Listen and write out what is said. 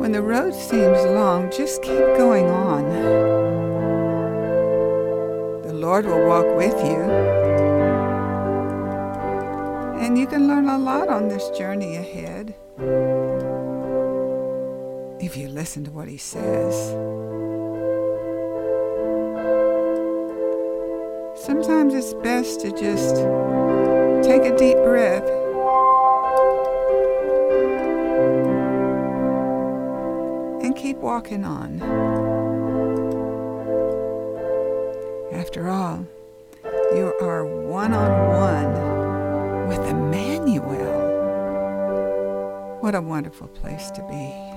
When the road seems long, just keep going on. The Lord will walk with you. And you can learn a lot on this journey ahead if you listen to what He says. Sometimes it's best to just take a deep breath and keep walking on. After all, you are one-on-one with Emmanuel. What a wonderful place to be.